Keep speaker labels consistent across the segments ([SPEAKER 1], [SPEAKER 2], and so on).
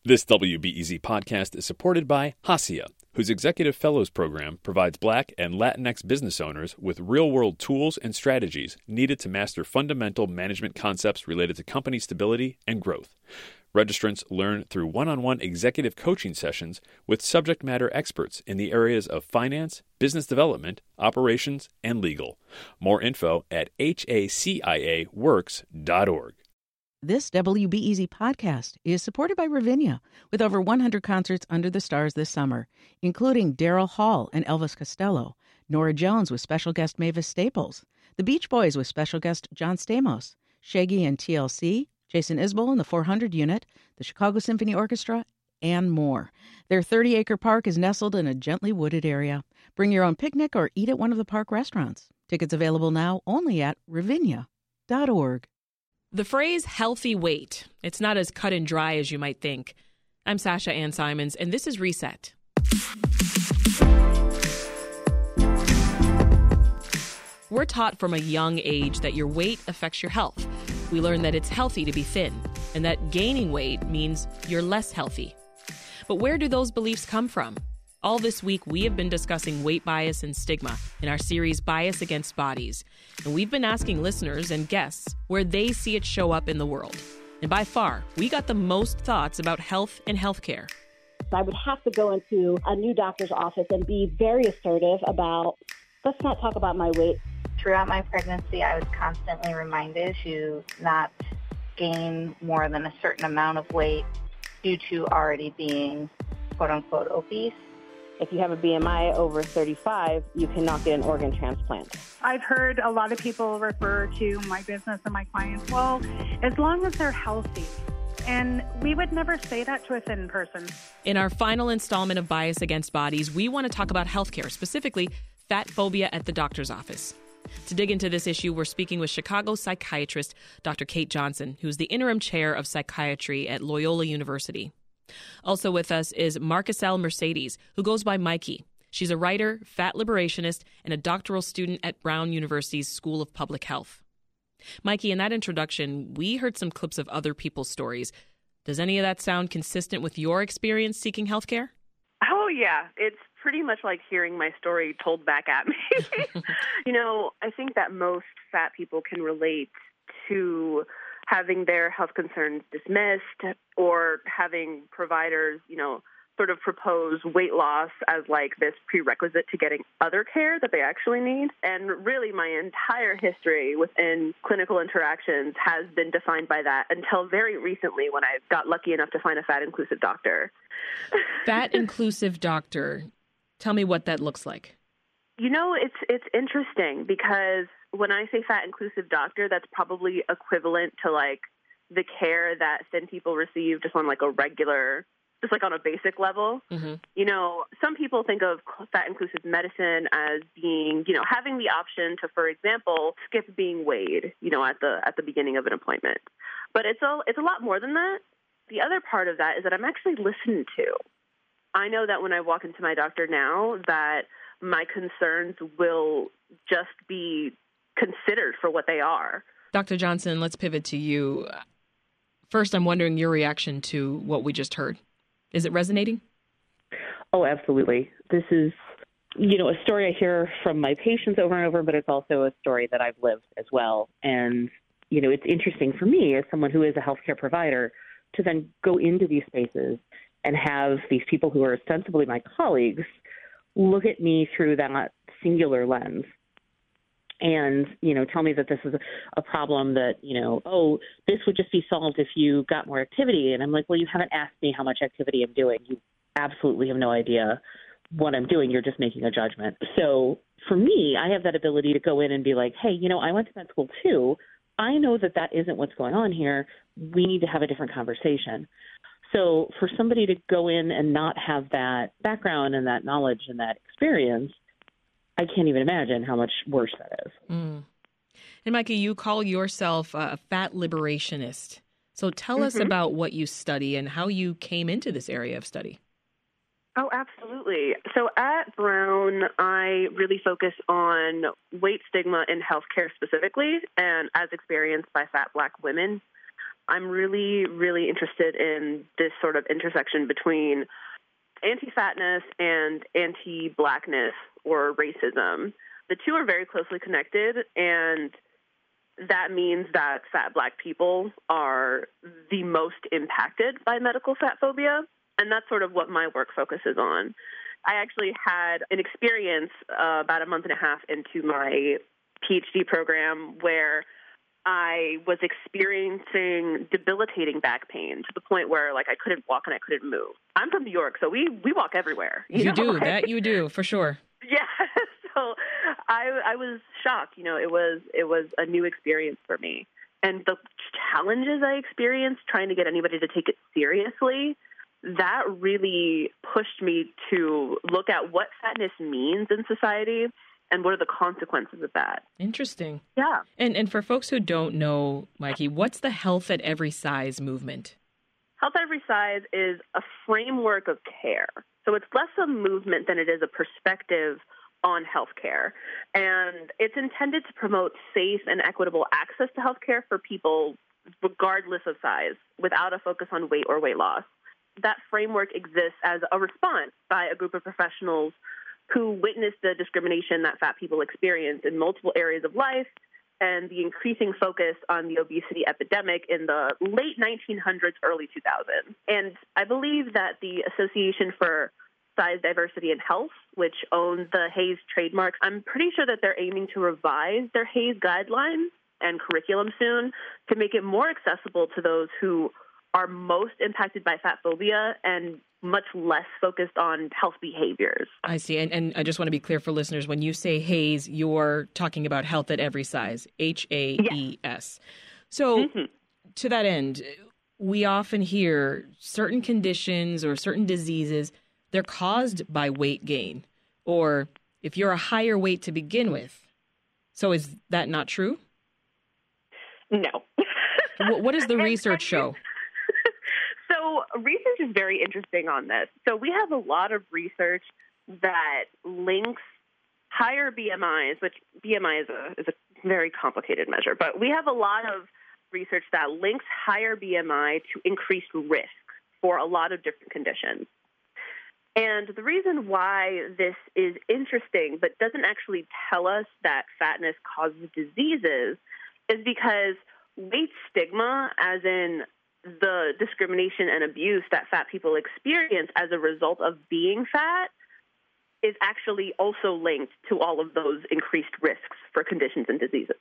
[SPEAKER 1] This WBEZ podcast is supported by Hacia, whose Executive Fellows Program provides Black and Latinx business owners with real-world tools and strategies needed to master fundamental management concepts related to company stability and growth. Registrants learn through one-on-one executive coaching sessions with subject matter experts in the areas of finance, business development, operations, and legal. More info at haciaworks.org.
[SPEAKER 2] This WBEZ podcast is supported by Ravinia, with over 100 concerts under the stars this summer, including Daryl Hall and Elvis Costello, Norah Jones with special guest Mavis Staples, The Beach Boys with special guest John Stamos, Shaggy and TLC, Jason Isbell and the 400 Unit, the Chicago Symphony Orchestra, and more. Their 30-acre park is nestled in a gently wooded area. Bring your own picnic or eat at one of the park restaurants. Tickets available now only at ravinia.org.
[SPEAKER 3] The phrase healthy weight, it's not as cut and dry as you might think. I'm Sasha Ann Simons, and this is Reset. We're taught from a young age that your weight affects your health. We learn that it's healthy to be thin, and that gaining weight means you're less healthy. But where do those beliefs come from? All this week, we have been discussing weight bias and stigma in our series Bias Against Bodies. And we've been asking listeners and guests where they see it show up in the world. And by far, we got the most thoughts about health and healthcare.
[SPEAKER 4] I would have to go into a new doctor's office and be very assertive about, let's not talk about my weight.
[SPEAKER 5] Throughout my pregnancy, I was constantly reminded to not gain more than a certain amount of weight due to already being quote-unquote obese.
[SPEAKER 4] If you have a BMI over 35, you cannot get an organ transplant.
[SPEAKER 6] I've heard a lot of people refer to my business and my clients, well, as long as they're healthy. And we would never say that to a thin person.
[SPEAKER 3] In our final installment of Bias Against Bodies, we want to talk about healthcare, specifically fat phobia at the doctor's office. To dig into this issue, we're speaking with Chicago psychiatrist Dr. Kate Johnson, who's the interim chair of psychiatry at Loyola University. Also with us is Maricel Mercedes, who goes by Mikey. She's a writer, fat liberationist, and a doctoral student at Brown University's School of Public Health. Mikey, in that introduction, we heard some clips of other people's stories. Does any of that sound consistent with your experience seeking health care?
[SPEAKER 7] Oh, yeah. It's pretty much like hearing my story told back at me. I think that most fat people can relate to having their health concerns dismissed or having providers, sort of propose weight loss as like this prerequisite to getting other care that they actually need. And really my entire history within clinical interactions has been defined by that until very recently when I got lucky enough to find a fat-inclusive doctor.
[SPEAKER 3] Fat-inclusive doctor. Tell me what that looks like.
[SPEAKER 7] It's interesting because when I say fat-inclusive doctor, that's probably equivalent to like the care that thin people receive just on like a regular, just like on a basic level. Mm-hmm. Some people think of fat-inclusive medicine as being, having the option to, for example, skip being weighed, at the beginning of an appointment. But it's a lot more than that. The other part of that is that I'm actually listened to. I know that when I walk into my doctor now that my concerns will just be considered for what they are. Dr.
[SPEAKER 3] Johnson, let's pivot to you. First, I'm wondering your reaction to what we just heard. Is it resonating?
[SPEAKER 8] Oh, absolutely. This is, a story I hear from my patients over and over, but it's also a story that I've lived as well. And, it's interesting for me as someone who is a healthcare provider to then go into these spaces and have these people who are ostensibly my colleagues look at me through that singular lens and, tell me that this is a problem that, this would just be solved if you got more activity. And I'm like, well, you haven't asked me how much activity I'm doing. You absolutely have no idea what I'm doing. You're just making a judgment. So for me, I have that ability to go in and be like, hey, I went to med school too. I know that isn't what's going on here. We need to have a different conversation. So for somebody to go in and not have that background and that knowledge and that experience, I can't even imagine how much worse that is.
[SPEAKER 3] Mm. And Mikey, you call yourself a fat liberationist. So tell us about what you study and how you came into this area of study.
[SPEAKER 7] Oh, absolutely. So at Brown, I really focus on weight stigma in healthcare specifically and as experienced by fat Black women. I'm really, really interested in this sort of intersection between anti-fatness and anti-blackness or racism. The two are very closely connected, and that means that fat Black people are the most impacted by medical fat phobia, and that's sort of what my work focuses on. I actually had an experience about a month and a half into my PhD program where I was experiencing debilitating back pain to the point where, like, I couldn't walk and I couldn't move. I'm from New York, so we walk everywhere.
[SPEAKER 3] You
[SPEAKER 7] know?
[SPEAKER 3] do. That you do, for sure.
[SPEAKER 7] Yeah. So I was shocked. You know, it was a new experience for me. And the challenges I experienced trying to get anybody to take it seriously, that really pushed me to look at what fatness means in society and what are the consequences of that.
[SPEAKER 3] Interesting.
[SPEAKER 7] Yeah.
[SPEAKER 3] And for folks who don't know, Mikey, what's the Health at Every Size movement?
[SPEAKER 7] Health at Every Size is a framework of care. So it's less a movement than it is a perspective on healthcare. And it's intended to promote safe and equitable access to healthcare for people regardless of size, without a focus on weight or weight loss. That framework exists as a response by a group of professionals who witnessed the discrimination that fat people experience in multiple areas of life and the increasing focus on the obesity epidemic in the late 1900s, early 2000s. And I believe that the Association for Size, Diversity, and Health, which owns the HAES trademark, I'm pretty sure that they're aiming to revise their HAES guidelines and curriculum soon to make it more accessible to those who are most impacted by fat phobia and much less focused on health behaviors.
[SPEAKER 3] I see. And I just want to be clear for listeners, when you say HAES, you're talking about Health at Every Size, HAES. Yes. So to that end, we often hear certain conditions or certain diseases, they're caused by weight gain, or if you're a higher weight to begin with. So is that not true?
[SPEAKER 7] No.
[SPEAKER 3] What does the research show?
[SPEAKER 7] So research is very interesting on this. So we have a lot of research that links higher BMIs, which BMI is a very complicated measure, but we have a lot of research that links higher BMI to increased risk for a lot of different conditions. And the reason why this is interesting but doesn't actually tell us that fatness causes diseases is because weight stigma, as in the discrimination and abuse that fat people experience as a result of being fat, is actually also linked to all of those increased risks for conditions and diseases.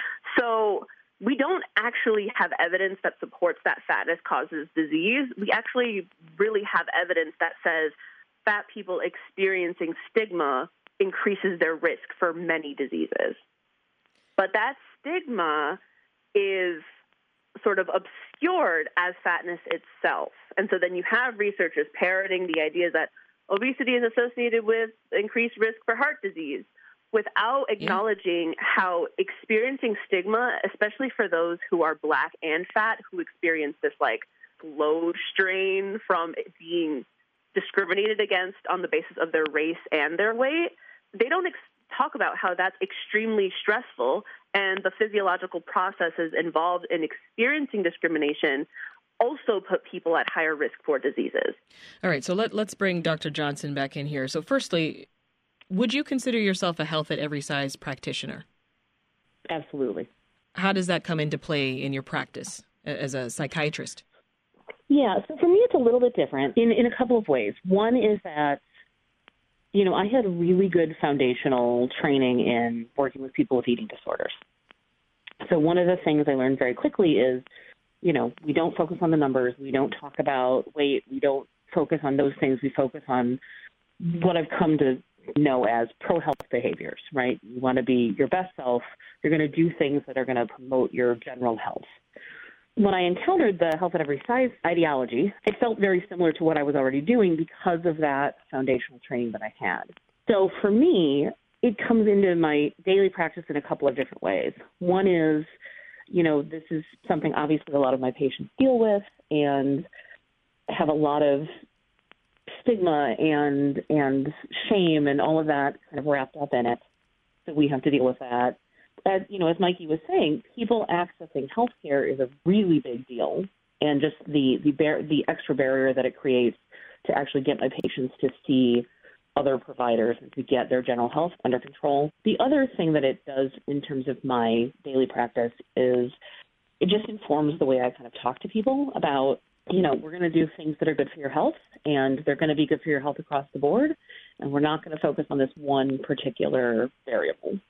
[SPEAKER 7] So we don't actually have evidence that supports that fatness causes disease. We actually really have evidence that says fat people experiencing stigma increases their risk for many diseases. But that stigma is sort of obscured as fatness itself. And so then you have researchers parroting the idea that obesity is associated with increased risk for heart disease without acknowledging how experiencing stigma, especially for those who are Black and fat, who experience this like load strain from being discriminated against on the basis of their race and their weight, they don't talk about how that's extremely stressful, and the physiological processes involved in experiencing discrimination also put people at higher risk for diseases.
[SPEAKER 3] All right, so let's bring Dr. Johnson back in here. So firstly, would you consider yourself a Health at Every Size practitioner?
[SPEAKER 8] Absolutely.
[SPEAKER 3] How does that come into play in your practice as a psychiatrist?
[SPEAKER 8] Yeah, so for me it's a little bit different in a couple of ways. One is that, you know, I had really good foundational training in working with people with eating disorders. So one of the things I learned very quickly is, you know, we don't focus on the numbers. We don't talk about weight. We don't focus on those things. We focus on what I've come to know as pro-health behaviors, right? You want to be your best self. You're going to do things that are going to promote your general health. When I encountered the Health at Every Size ideology, it felt very similar to what I was already doing because of that foundational training that I had. So for me, it comes into my daily practice in a couple of different ways. One is, you know, this is something obviously a lot of my patients deal with and have a lot of stigma and shame and all of that kind of wrapped up in it. So we have to deal with that. as Mikey was saying, people accessing healthcare is a really big deal, and just the extra barrier that it creates to actually get my patients to see other providers and to get their general health under control. The other thing that it does in terms of my daily practice is it just informs the way I kind of talk to people about, we're going to do things that are good for your health, and they're going to be good for your health across the board, and we're not going to focus on this one particular variable.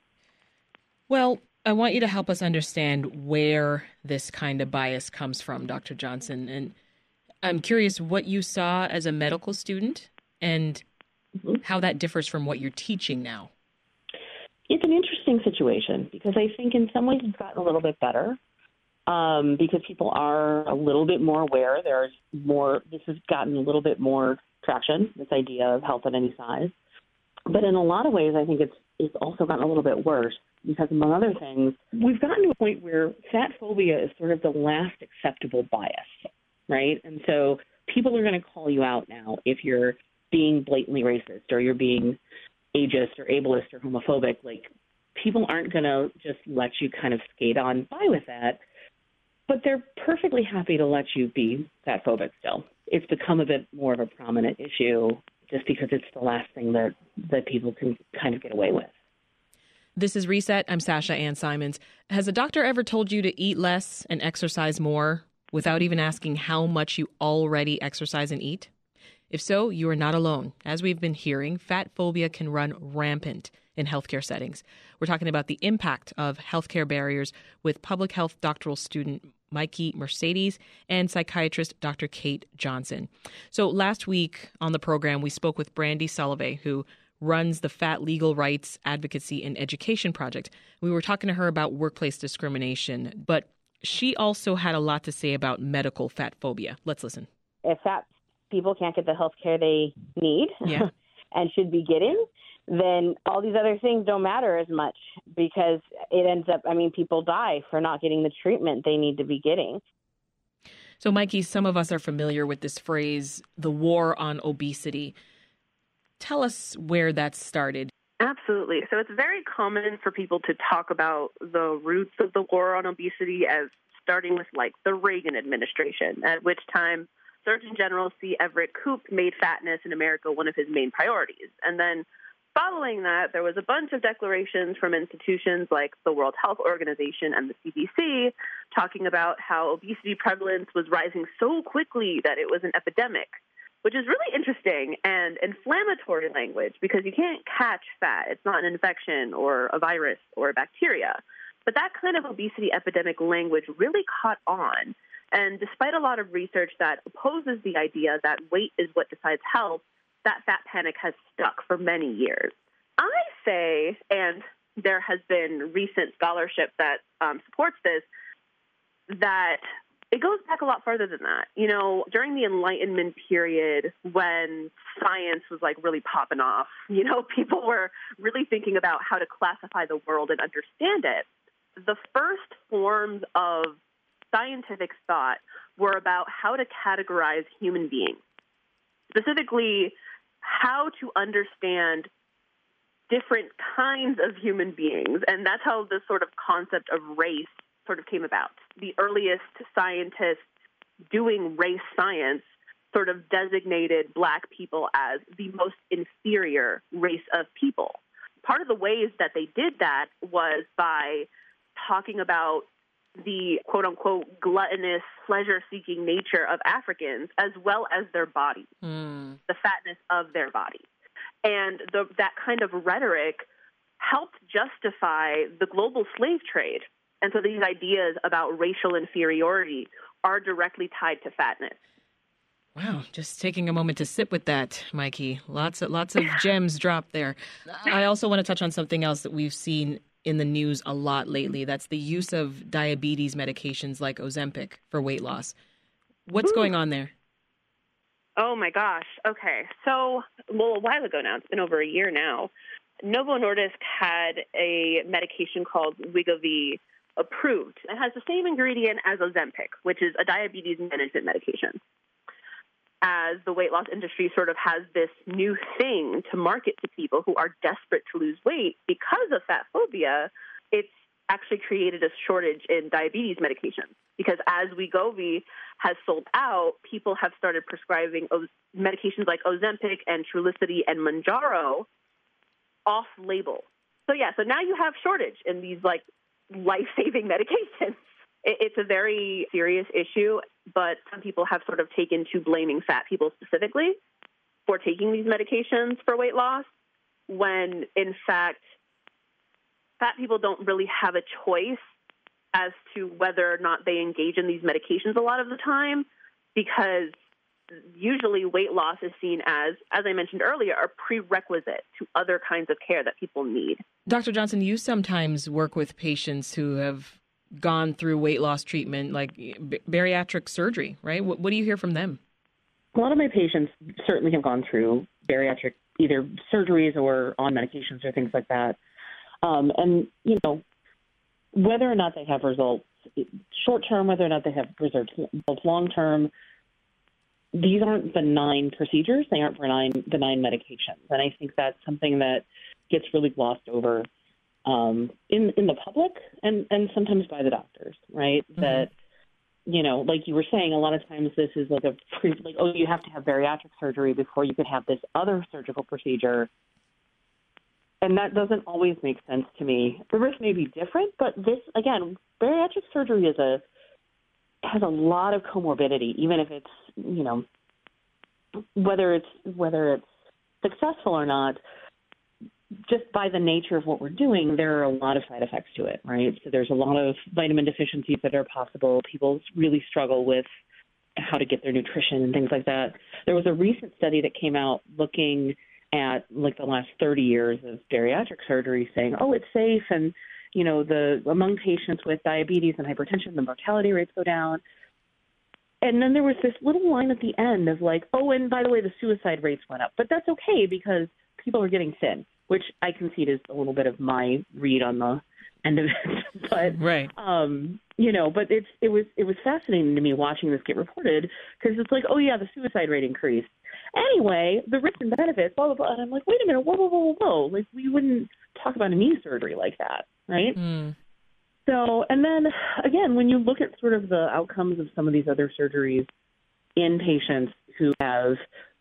[SPEAKER 3] Well, I want you to help us understand where this kind of bias comes from, Dr. Johnson. And I'm curious what you saw as a medical student and how that differs from what you're teaching now.
[SPEAKER 8] It's an interesting situation because I think in some ways it's gotten a little bit better because people are a little bit more aware. This has gotten a little bit more traction, this idea of health at any size. But in a lot of ways, I think it's also gotten a little bit worse because, among other things, we've gotten to a point where fat phobia is sort of the last acceptable bias, right? And so people are going to call you out now if you're being blatantly racist or you're being ageist or ableist or homophobic. Like, people aren't going to just let you kind of skate on by with that, but they're perfectly happy to let you be fat phobic still. It's become a bit more of a prominent issue just because it's the last thing that people can kind of get away with.
[SPEAKER 3] This is Reset. I'm Sasha Ann Simons. Has a doctor ever told you to eat less and exercise more without even asking how much you already exercise and eat? If so, you are not alone. As we've been hearing, fat phobia can run rampant in healthcare settings. We're talking about the impact of healthcare barriers with public health doctoral student Mikey Mercedes and psychiatrist Dr. Kate Johnson. So last week on the program, we spoke with Brandy Sullivan, who runs the Fat Legal Rights Advocacy and Education Project. We were talking to her about workplace discrimination, but she also had a lot to say about medical fat phobia. Let's listen.
[SPEAKER 9] If fat people can't get the health care they need and should be getting, then all these other things don't matter as much because it ends up, people die for not getting the treatment they need to be getting.
[SPEAKER 3] So, Mikey, some of us are familiar with this phrase, the war on obesity. Tell us where that started.
[SPEAKER 7] Absolutely. So it's very common for people to talk about the roots of the war on obesity as starting with the Reagan administration, at which time Surgeon General C. Everett Koop made fatness in America one of his main priorities. And then following that, there was a bunch of declarations from institutions like the World Health Organization and the CDC talking about how obesity prevalence was rising so quickly that it was an epidemic, which is really interesting and inflammatory language because you can't catch fat. It's not an infection or a virus or a bacteria. But that kind of obesity epidemic language really caught on. And despite a lot of research that opposes the idea that weight is what decides health, that fat panic has stuck for many years. I say, and there has been recent scholarship that supports this, that it goes back a lot further than that. During the Enlightenment period when science was really popping off, people were really thinking about how to classify the world and understand it. The first forms of scientific thought were about how to categorize human beings, specifically how to understand different kinds of human beings. And that's how this sort of concept of race sort of came about. The earliest scientists doing race science sort of designated Black people as the most inferior race of people. Part of the ways that they did that was by talking about the quote-unquote gluttonous, pleasure-seeking nature of Africans as well as their bodies, the fatness of their bodies. And that kind of rhetoric helped justify the global slave trade. And so these ideas about racial inferiority are directly tied to fatness.
[SPEAKER 3] Wow, just taking a moment to sit with that, Mikey. Lots of gems dropped there. I also want to touch on something else that we've seen in the news a lot lately. That's the use of diabetes medications like Ozempic for weight loss. What's going on there?
[SPEAKER 7] Oh, my gosh. Okay. So, a while ago now, it's been over a year now, Novo Nordisk had a medication called Wegovy approved. It has the same ingredient as Ozempic, which is a diabetes management medication. As the weight loss industry sort of has this new thing to market to people who are desperate to lose weight because of fat phobia, it's actually created a shortage in diabetes medications, because as Wegovy has sold out, people have started prescribing medications like Ozempic and Trulicity and Mounjaro off-label. So now you have shortage in these like life-saving medications. It's a very serious issue, but some people have sort of taken to blaming fat people specifically for taking these medications for weight loss, when in fact, fat people don't really have a choice as to whether or not they engage in these medications a lot of the time, because usually weight loss is seen as I mentioned earlier, a prerequisite to other kinds of care that people need.
[SPEAKER 3] Dr. Johnson, you sometimes work with patients who have gone through weight loss treatment, like bariatric surgery, right? What do you hear from them?
[SPEAKER 8] A lot of my patients certainly have gone through bariatric, either surgeries or on medications or things like that. And, whether or not they have results short-term, whether or not they have results long-term, these aren't benign procedures. They aren't benign medications. And I think that's something that gets really glossed over in the public and sometimes by the doctors, right? Mm-hmm. That, like you were saying, a lot of times this is like you have to have bariatric surgery before you could have this other surgical procedure. And that doesn't always make sense to me. The risk may be different, but this, again, bariatric surgery has a lot of comorbidity, even if it's, whether it's successful or not. Just by the nature of what we're doing, there are a lot of side effects to it, right? So there's a lot of vitamin deficiencies that are possible. People really struggle with how to get their nutrition and things like that. There was a recent study that came out looking at like the last 30 years of bariatric surgery, saying, it's safe, and among patients with diabetes and hypertension, the mortality rates go down. And then there was this little line at the end of like, and by the way, the suicide rates went up. But that's okay because people are getting thin, which I concede is a little bit of my read on the end of it. But
[SPEAKER 3] right.
[SPEAKER 8] But it was fascinating to me watching this get reported, because it's like, the suicide rate increased. Anyway, the risks and benefits, blah, blah, blah. And I'm like, wait a minute, whoa. Like, we wouldn't talk about a knee surgery like that, right? Mm. So, and then, again, when you look at sort of the outcomes of some of these other surgeries in patients who have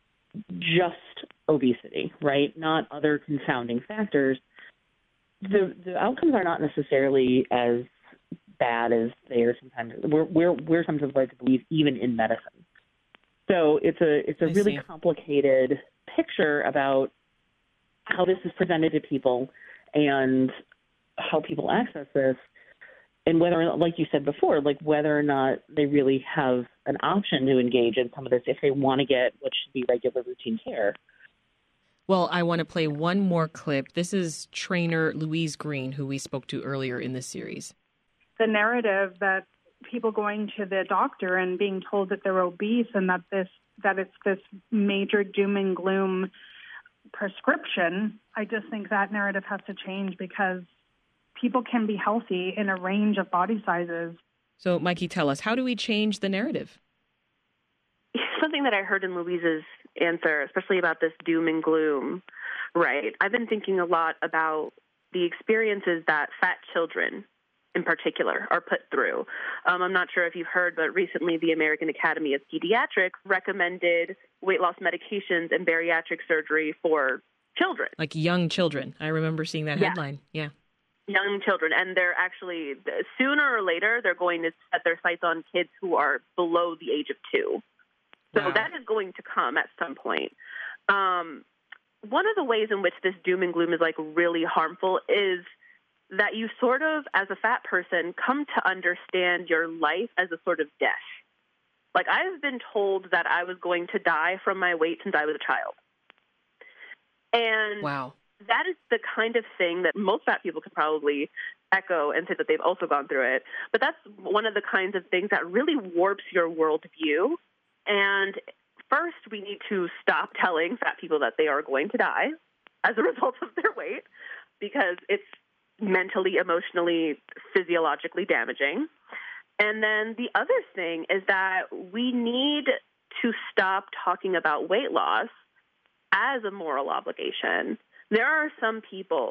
[SPEAKER 8] just obesity, right, not other confounding factors, the outcomes are not necessarily as bad as they are sometimes. We're sometimes led to believe, even in medicine. So it's a really complicated picture about how this is presented to people and how people access this, and whether or not, like you said before, like whether or not they really have an option to engage in some of this if they want to get what should be regular routine care.
[SPEAKER 3] Well, I want to play one more clip. This is trainer Louise Green, who we spoke to earlier in this series.
[SPEAKER 6] The narrative that people going to the doctor and being told that they're obese and that it's this major doom and gloom prescription, I just think that narrative has to change, because people can be healthy in a range of body sizes.
[SPEAKER 3] So, Mikey, tell us, how do we change the narrative?
[SPEAKER 7] Something that I heard in Louise's answer, especially about this doom and gloom, right? I've been thinking a lot about the experiences that fat children in particular are put through. I'm not sure if you've heard, but recently the American Academy of Pediatrics recommended weight loss medications and bariatric surgery for children.
[SPEAKER 3] Like young children. I remember seeing that headline. Yeah.
[SPEAKER 7] Young children. And they're actually, sooner or later, they're going to set their sights on kids who are below the age of 2. So that is going to come at some point. One of the ways in which this doom and gloom is like really harmful is that you sort of, as a fat person, come to understand your life as a sort of death. Like, I've been told that I was going to die from my weight since I was a child. And that is the kind of thing that most fat people could probably echo and say that they've also gone through it. But that's one of the kinds of things that really warps your worldview. And first, we need to stop telling fat people that they are going to die as a result of their weight, because it's mentally, emotionally, physiologically damaging. And then the other thing is that we need to stop talking about weight loss as a moral obligation. There are some people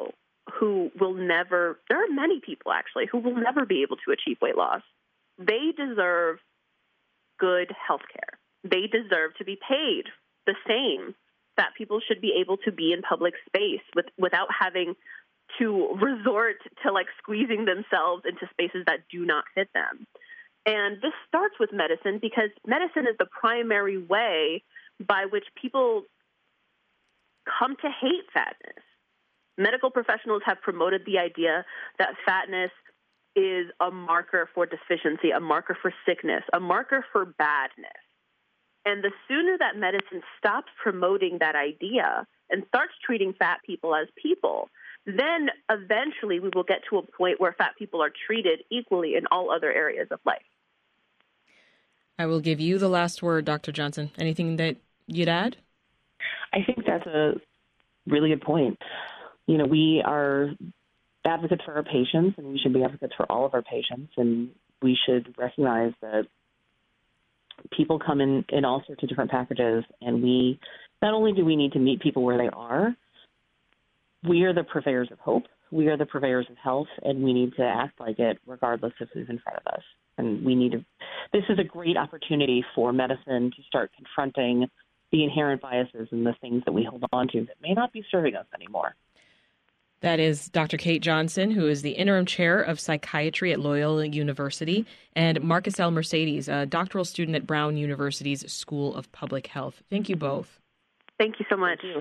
[SPEAKER 7] who will never, there are many people actually who will never be able to achieve weight loss. They deserve good health care. They deserve to be paid the same that people should be able to be in public space without having to resort to like squeezing themselves into spaces that do not fit them. And this starts with medicine because medicine is the primary way by which people come to hate fatness. Medical professionals have promoted the idea that fatness is a marker for deficiency, a marker for sickness, a marker for badness. And the sooner that medicine stops promoting that idea and starts treating fat people as people, then eventually we will get to a point where fat people are treated equally in all other areas of life.
[SPEAKER 3] I will give you the last word, Dr. Johnson. Anything that you'd add?
[SPEAKER 8] I think that's a really good point. You know, we are advocates for our patients, and we should be advocates for all of our patients, and we should recognize that people come in all sorts of different packages, and we not only do we need to meet people where they are, we are the purveyors of hope, we are the purveyors of health, and we need to act like it regardless of who's in front of us. And we need to, this is a great opportunity for medicine to start confronting the inherent biases and the things that we hold on to that may not be serving us anymore.
[SPEAKER 3] That is Dr. Kate Johnson, who is the interim chair of psychiatry at Loyola University, and Marcus L. Mercedes, a doctoral student at Brown University's School of Public Health. Thank you both.
[SPEAKER 7] Thank you so much.
[SPEAKER 8] Thank you.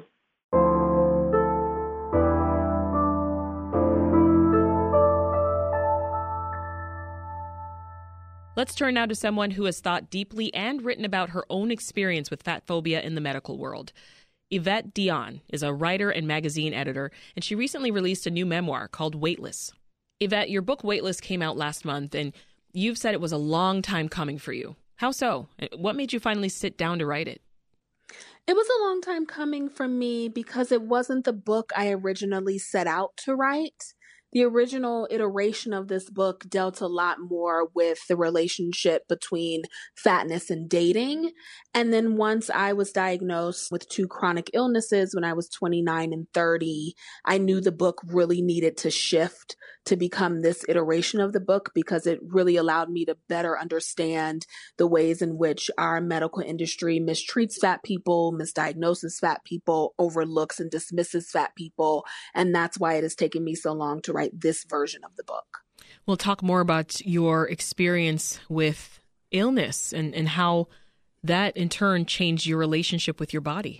[SPEAKER 3] Let's turn now to someone who has thought deeply and written about her own experience with fat phobia in the medical world. Yvette Dion is a writer and magazine editor, and she recently released a new memoir called Weightless. Yvette, your book Weightless came out last month, and you've said it was a long time coming for you. How so? What made you finally sit down to write it?
[SPEAKER 10] It was a long time coming for me because it wasn't the book I originally set out to write. The original iteration of this book dealt a lot more with the relationship between fatness and dating. And then once I was diagnosed with 2 chronic illnesses when I was 29 and 30, I knew the book really needed to shift to become this iteration of the book because it really allowed me to better understand the ways in which our medical industry mistreats fat people, misdiagnoses fat people, overlooks and dismisses fat people. And that's why it has taken me so long to write this version of the book.
[SPEAKER 3] We'll talk more about your experience with illness and how that in turn changed your relationship with your body.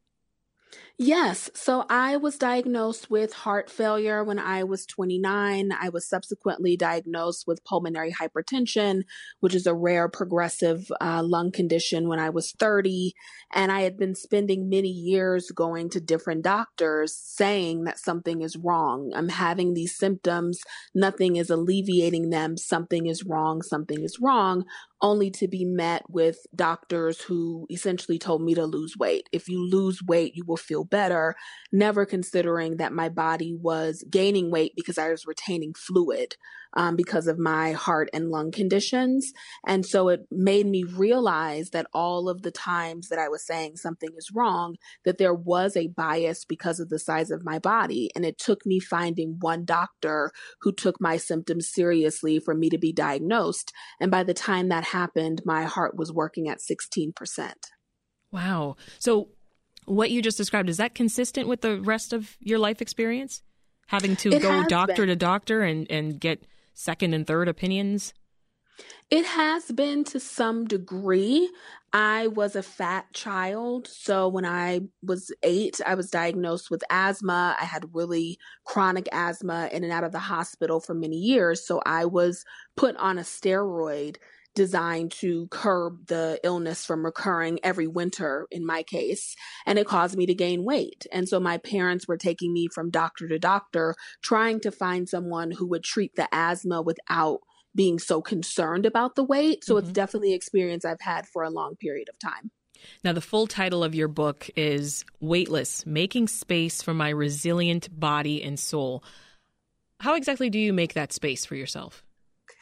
[SPEAKER 10] Yes. So I was diagnosed with heart failure when I was 29. I was subsequently diagnosed with pulmonary hypertension, which is a rare progressive lung condition, when I was 30. And I had been spending many years going to different doctors saying that something is wrong. I'm having these symptoms. Nothing is alleviating them. Something is wrong. Something is wrong. Only to be met with doctors who essentially told me to lose weight. If you lose weight, you will feel better, never considering that my body was gaining weight because I was retaining fluid because of my heart and lung conditions. And so it made me realize that all of the times that I was saying something is wrong, that there was a bias because of the size of my body. And it took me finding one doctor who took my symptoms seriously for me to be diagnosed. And by the time that happened, my heart was working at 16%.
[SPEAKER 3] Wow. So what you just described, is that consistent with the rest of your life experience? Having to go doctor to doctor and get second and third opinions?
[SPEAKER 10] It has been to some degree. I was a fat child. So when I was 8, I was diagnosed with asthma. I had really chronic asthma in and out of the hospital for many years. So I was put on a steroid designed to curb the illness from recurring every winter in my case. And it caused me to gain weight. And so my parents were taking me from doctor to doctor, trying to find someone who would treat the asthma without being so concerned about the weight. So it's definitely an experience I've had for a long period of time.
[SPEAKER 3] Now, the full title of your book is Weightless: Making Space for My Resilient Body and Soul. How exactly do you make that space for yourself?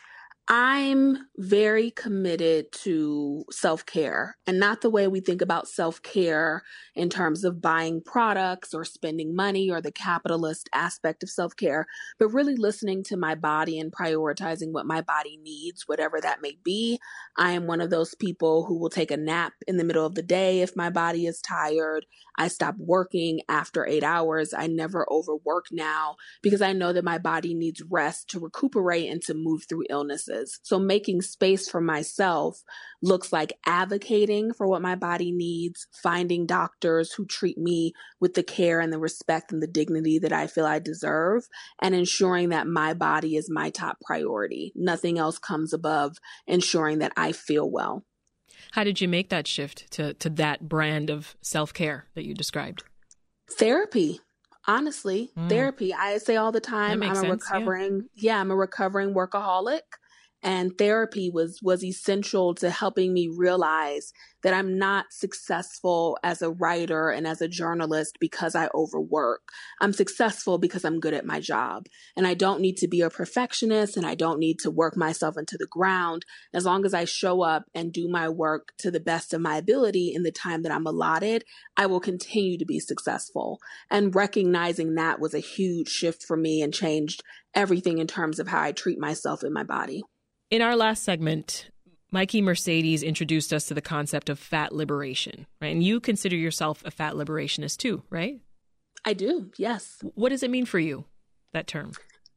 [SPEAKER 10] I'm very committed to self-care, and not the way we think about self-care in terms of buying products or spending money or the capitalist aspect of self-care, but really listening to my body and prioritizing what my body needs, whatever that may be. I am one of those people who will take a nap in the middle of the day if my body is tired. I stop working after 8 hours. I never overwork now because I know that my body needs rest to recuperate and to move through illnesses. So making space for myself looks like advocating for what my body needs, finding doctors who treat me with the care and the respect and the dignity that I feel I deserve, and ensuring that my body is my top priority. Nothing else comes above ensuring that I feel well.
[SPEAKER 3] How did you make that shift to that brand of self-care that you described?
[SPEAKER 10] Therapy. Honestly, therapy. I say all the time, I'm a recovering workaholic. And therapy was essential to helping me realize that I'm not successful as a writer and as a journalist because I overwork. I'm successful because I'm good at my job. And I don't need to be a perfectionist, and I don't need to work myself into the ground. As long as I show up and do my work to the best of my ability in the time that I'm allotted, I will continue to be successful. And recognizing that was a huge shift for me and changed everything in terms of how I treat myself and my body.
[SPEAKER 3] In our last segment, Mikey Mercedes introduced us to the concept of fat liberation, right? And you consider yourself a fat liberationist too, right?
[SPEAKER 10] I do, yes.
[SPEAKER 3] What does it mean for you, that term?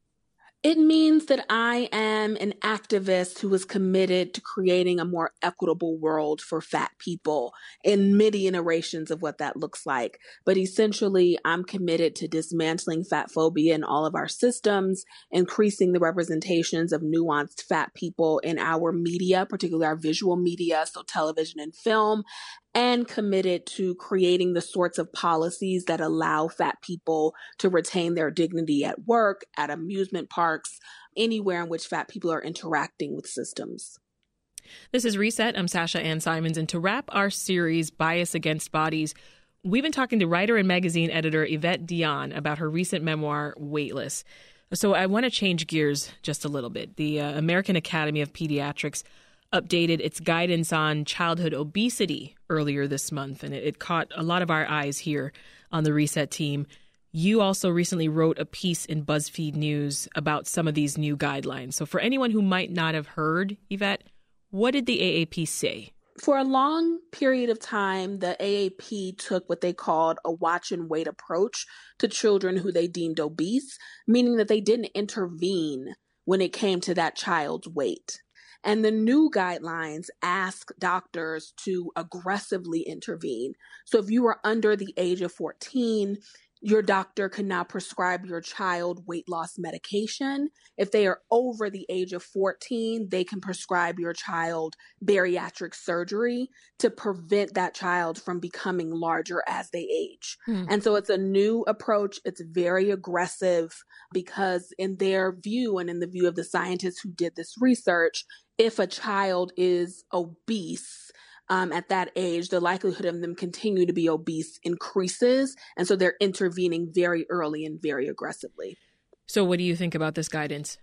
[SPEAKER 10] It means that I am an activist who is committed to creating a more equitable world for fat people in many iterations of what that looks like. But essentially, I'm committed to dismantling fat phobia in all of our systems, increasing the representations of nuanced fat people in our media, particularly our visual media, so television and film, and committed to creating the sorts of policies that allow fat people to retain their dignity at work, at amusement parks, anywhere in which fat people are interacting with systems.
[SPEAKER 3] This is Reset. I'm Sasha Ann Simons. And to wrap our series, Bias Against Bodies, we've been talking to writer and magazine editor Yvette Dion about her recent memoir, Weightless. So I want to change gears just a little bit. The American Academy of Pediatrics updated its guidance on childhood obesity earlier this month, and it caught a lot of our eyes here on the Reset team. You also recently wrote a piece in BuzzFeed News about some of these new guidelines. So for anyone who might not have heard, Yvette, what did the AAP say?
[SPEAKER 10] For a long period of time, the AAP took what they called a watch and wait approach to children who they deemed obese, meaning that they didn't intervene when it came to that child's weight. And the new guidelines ask doctors to aggressively intervene. So if you are under the age of 14, your doctor can now prescribe your child weight loss medication. If they are over the age of 14, they can prescribe your child bariatric surgery to prevent that child from becoming larger as they age. And so it's a new approach. It's very aggressive because in their view and in the view of the scientists who did this research, if a child is obese, at that age, the likelihood of them continue to be obese increases. And so they're intervening very early and very aggressively.
[SPEAKER 3] So what do you think about this guidance?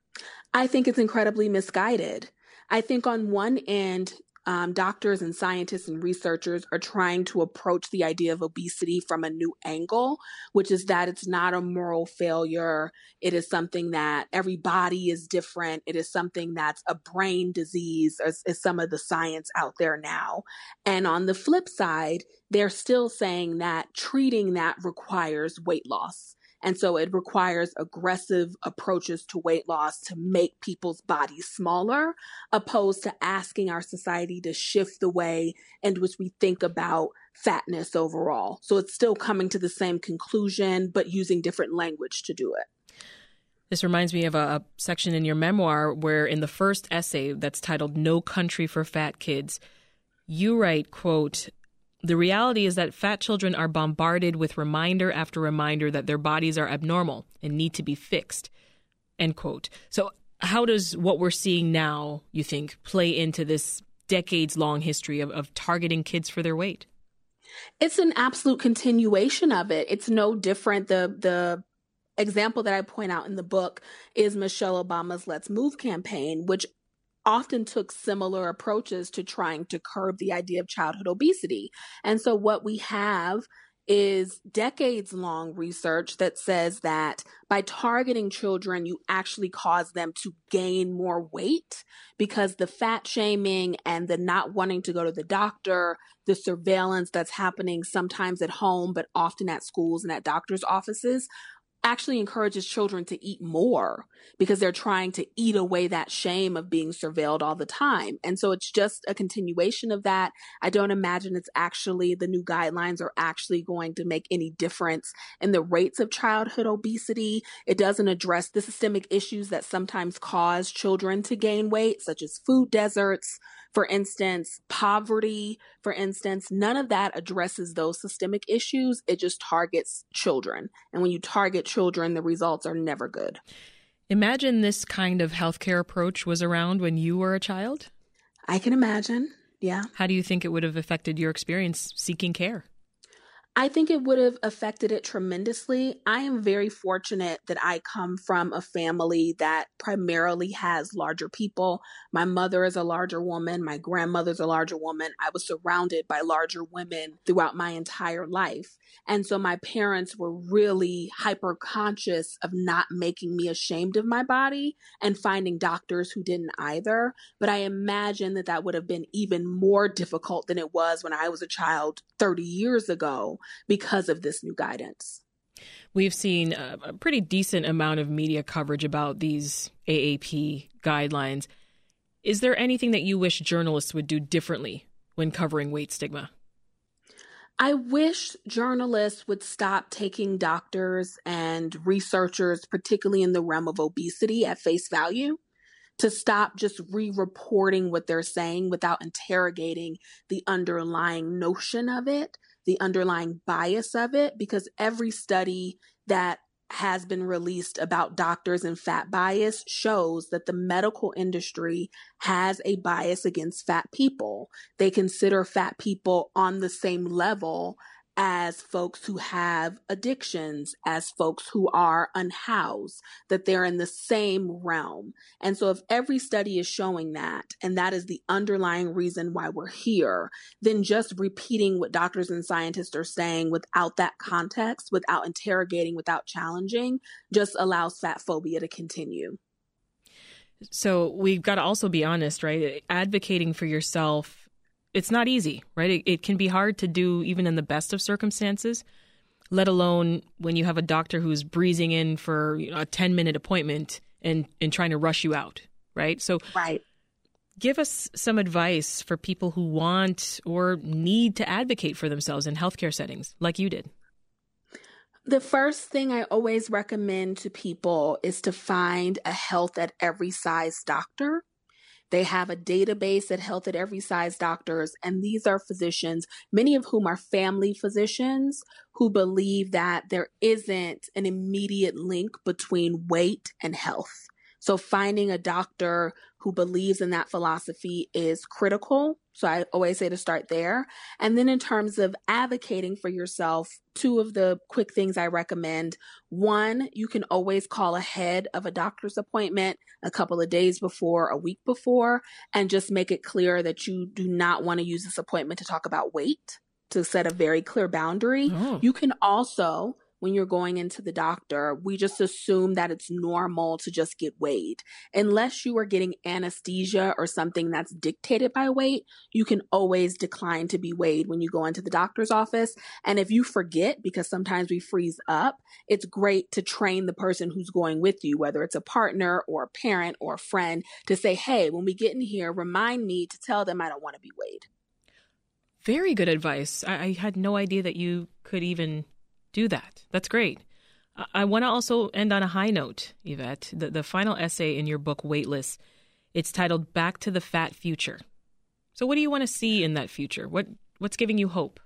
[SPEAKER 10] I think it's incredibly misguided. I think on one end, doctors and scientists and researchers are trying to approach the idea of obesity from a new angle, which is that it's not a moral failure. It is something that every body is different. It is something that's a brain disease, is some of the science out there now. And on the flip side, they're still saying that treating that requires weight loss. And so it requires aggressive approaches to weight loss to make people's bodies smaller, opposed to asking our society to shift the way in which we think about fatness overall. So it's still coming to the same conclusion, but using different language to do it.
[SPEAKER 3] This reminds me of a section in your memoir where in the first essay that's titled No Country for Fat Kids, you write, quote, "The reality is that fat children are bombarded with reminder after reminder that their bodies are abnormal and need to be fixed," end quote. So how does what we're seeing now, you think, play into this decades-long history of targeting kids for their weight?
[SPEAKER 10] It's an absolute continuation of it. It's no different. The example that I point out in the book is Michelle Obama's Let's Move campaign, which often took similar approaches to trying to curb the idea of childhood obesity. And so what we have is decades-long research that says that by targeting children, you actually cause them to gain more weight, because the fat shaming and the not wanting to go to the doctor, the surveillance that's happening sometimes at home, but often at schools and at doctors' offices, actually encourages children to eat more because they're trying to eat away that shame of being surveilled all the time. And so it's just a continuation of that. I don't imagine the new guidelines are actually going to make any difference in the rates of childhood obesity. It doesn't address the systemic issues that sometimes cause children to gain weight, such as food deserts, for instance, poverty, for instance. None of that addresses those systemic issues. It just targets children. And when you target children, the results are never good.
[SPEAKER 3] Imagine this kind of healthcare approach was around when you were a child.
[SPEAKER 10] I can imagine, yeah.
[SPEAKER 3] How do you think it would have affected your experience seeking care?
[SPEAKER 10] I think it would have affected it tremendously. I am very fortunate that I come from a family that primarily has larger people. My mother is a larger woman. My grandmother's a larger woman. I was surrounded by larger women throughout my entire life. And so my parents were really hyper conscious of not making me ashamed of my body and finding doctors who didn't either. But I imagine that that would have been even more difficult than it was when I was a child 30 years ago because of this new guidance.
[SPEAKER 3] We've seen a pretty decent amount of media coverage about these AAP guidelines. Is there anything that you wish journalists would do differently when covering weight stigma?
[SPEAKER 10] I wish journalists would stop taking doctors and researchers, particularly in the realm of obesity, at face value, to stop just re-reporting what they're saying without interrogating the underlying notion of it, the underlying bias of it, because every study that has been released about doctors and fat bias shows that the medical industry has a bias against fat people. They consider fat people on the same level as folks who have addictions, as folks who are unhoused, that they're in the same realm. And so if every study is showing that, and that is the underlying reason why we're here, then just repeating what doctors and scientists are saying without that context, without interrogating, without challenging, just allows fat phobia to continue.
[SPEAKER 3] So we've got to also be honest, right? Advocating for yourself, it's not easy, right? It can be hard to do even in the best of circumstances, let alone when you have a doctor who's breezing in for a 10-minute appointment and trying to rush you out, right? So
[SPEAKER 10] right.
[SPEAKER 3] Give us some advice for people who want or need to advocate for themselves in healthcare settings like you did.
[SPEAKER 10] The first thing I always recommend to people is to find a Health at Every Size doctor. They have a database at Health at Every Size doctors, and these are physicians, many of whom are family physicians who believe that there isn't an immediate link between weight and health. So finding a doctor who believes in that philosophy is critical. So I always say to start there. And then in terms of advocating for yourself, two of the quick things I recommend. One, you can always call ahead of a doctor's appointment a couple of days before, a week before, and just make it clear that you do not want to use this appointment to talk about weight, to set a very clear boundary.
[SPEAKER 3] Oh.
[SPEAKER 10] You can also, when you're going into the doctor, we just assume that it's normal to just get weighed. Unless you are getting anesthesia or something that's dictated by weight, you can always decline to be weighed when you go into the doctor's office. And if you forget, because sometimes we freeze up, it's great to train the person who's going with you, whether it's a partner or a parent or a friend, to say, hey, when we get in here, remind me to tell them I don't want to be weighed.
[SPEAKER 3] Very good advice. I had no idea that you could even do that. That's great. I want to also end on a high note, Yvette. The final essay in your book, Weightless, it's titled Back to the Fat Future. So what do you want to see in that future? What's giving you hope?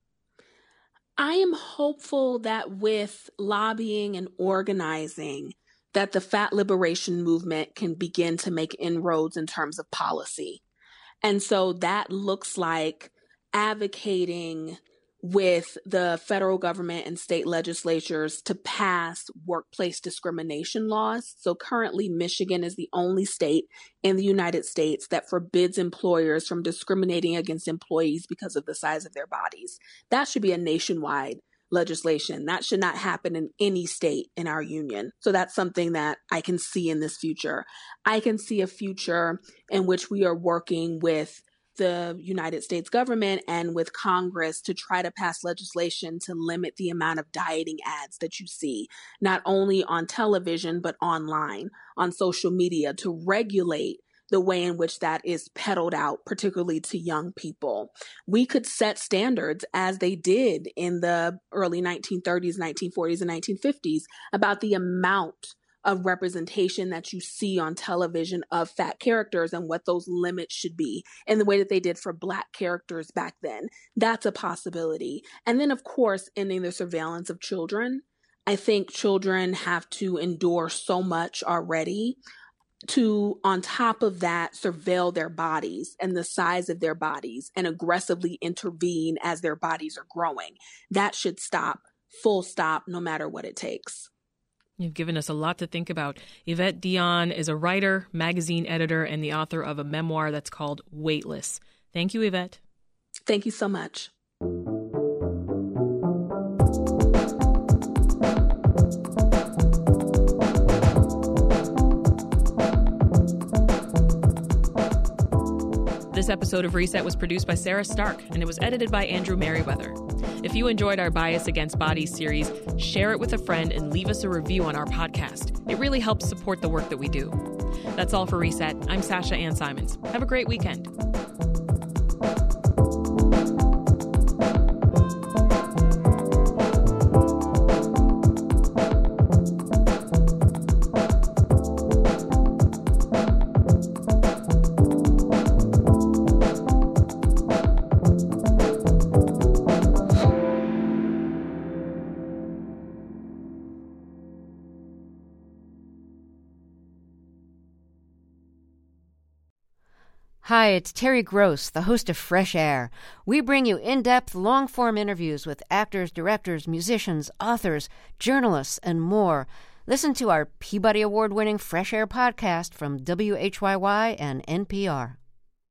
[SPEAKER 10] I am hopeful that with lobbying and organizing, that the fat liberation movement can begin to make inroads in terms of policy. And so that looks like advocating with the federal government and state legislatures to pass workplace discrimination laws. So currently, Michigan is the only state in the United States that forbids employers from discriminating against employees because of the size of their bodies. That should be a nationwide legislation. That should not happen in any state in our union. So that's something that I can see in this future. I can see a future in which we are working with the United States government and with Congress to try to pass legislation to limit the amount of dieting ads that you see, not only on television, but online, on social media, to regulate the way in which that is peddled out, particularly to young people. We could set standards, as they did in the early 1930s, 1940s, and 1950s, about the amount of representation that you see on television of fat characters and what those limits should be, in the way that they did for Black characters back then. That's a possibility. And then, of course, ending the surveillance of children. I think children have to endure so much already to, on top of that, surveil their bodies and the size of their bodies and aggressively intervene as their bodies are growing. That should stop, full stop, no matter what it takes.
[SPEAKER 3] You've given us a lot to think about. Yvette Dion is a writer, magazine editor, and the author of a memoir that's called Weightless. Thank you, Yvette.
[SPEAKER 10] Thank you so much.
[SPEAKER 3] This episode of Reset was produced by Sarah Stark, and it was edited by Andrew Merriweather. If you enjoyed our Bias Against Bodies series, share it with a friend and leave us a review on our podcast. It really helps support the work that we do. That's all for Reset. I'm Sasha Ann Simons. Have a great weekend.
[SPEAKER 11] Hi, it's Terry Gross, the host of Fresh Air. We bring you in-depth, long-form interviews with actors, directors, musicians, authors, journalists, and more. Listen to our Peabody Award-winning Fresh Air podcast from WHYY and NPR.